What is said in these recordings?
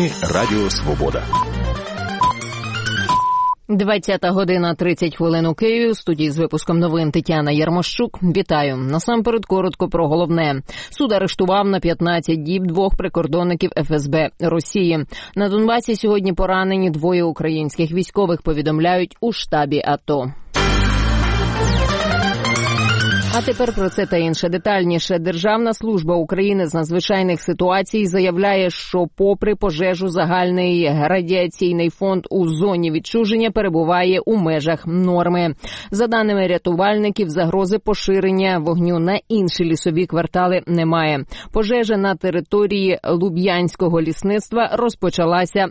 Радіо Свобода. 20:30 у Києві. У студії з випуском новин Тетяна Ярмощук. Вітаю. Насамперед коротко про головне. Суд арештував на 15 діб 2 прикордонників ФСБ Росії. На Донбасі сьогодні поранені 2 українських військових, повідомляють у штабі АТО. А тепер про це та інше детальніше. Державна служба України з надзвичайних ситуацій заявляє, що попри пожежу загальний радіаційний фонд у зоні відчуження перебуває у межах норми. За даними рятувальників, загрози поширення вогню на інші лісові квартали немає. Пожежа на території Луб'янського лісництва розпочалася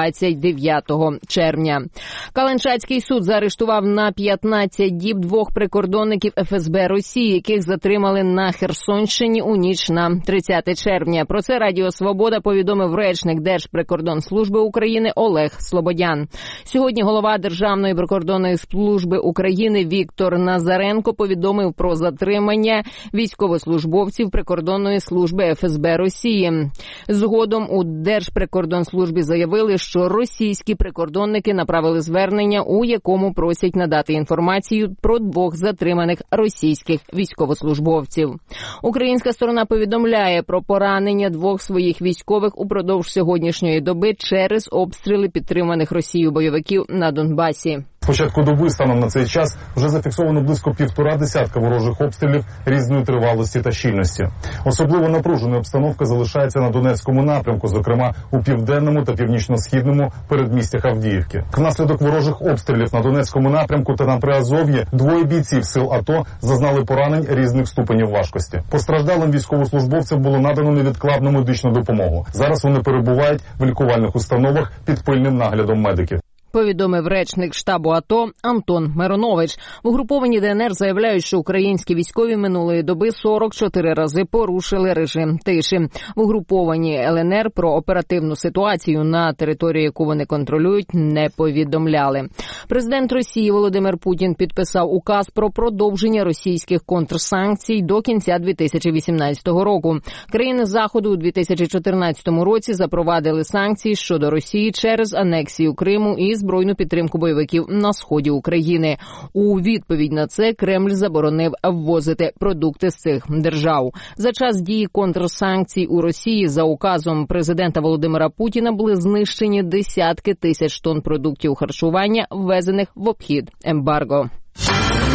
29 червня. Каланчацький суд заарештував на 15 діб 2 прикордонників ФСБ Росії, яких затримали на Херсонщині у ніч на 30 червня. Про це Радіо Свобода повідомив речник Держприкордонслужби України Олег Слободян. Сьогодні голова Державної прикордонної служби України Віктор Назаренко повідомив про затримання військовослужбовців прикордонної служби ФСБ Росії. Згодом у Держприкордонслужбі заявили, що російські прикордонники направили звернення, у якому просять надати інформацію про 2 затриманих російських військовослужбовців. Українська сторона повідомляє про поранення 2 своїх військових упродовж сьогоднішньої доби через обстріли підтриманих Росією бойовиків на Донбасі. З початку доби станом на цей час вже зафіксовано близько 1,5 десятка ворожих обстрілів різної тривалості та щільності. Особливо напруженою обстановка залишається на Донецькому напрямку, зокрема у південному та північно-східному передмістях Авдіївки. Внаслідок ворожих обстрілів на Донецькому напрямку та на Приазов'ї 2 бійців сил АТО зазнали поранень різних ступенів важкості. Постраждалим військовослужбовцям було надано невідкладну медичну допомогу. Зараз вони перебувають в лікувальних установах під пильним наглядом медиків. Повідомив речник штабу АТО Антон Миронович. В угрупованні ДНР заявляють, що українські військові минулої доби 44 рази порушили режим тиші. В угрупованні ЛНР про оперативну ситуацію на території, яку вони контролюють, не повідомляли. Президент Росії Володимир Путін підписав указ про продовження російських контрсанкцій до кінця 2018 року. Країни Заходу у 2014 році запровадили санкції щодо Росії через анексію Криму і збройну підтримку бойовиків на сході України. У відповідь на це Кремль заборонив ввозити продукти з цих держав. За час дії контрсанкцій у Росії за указом президента Володимира Путіна були знищені десятки тисяч тонн продуктів харчування, ввезених в обхід ембарго.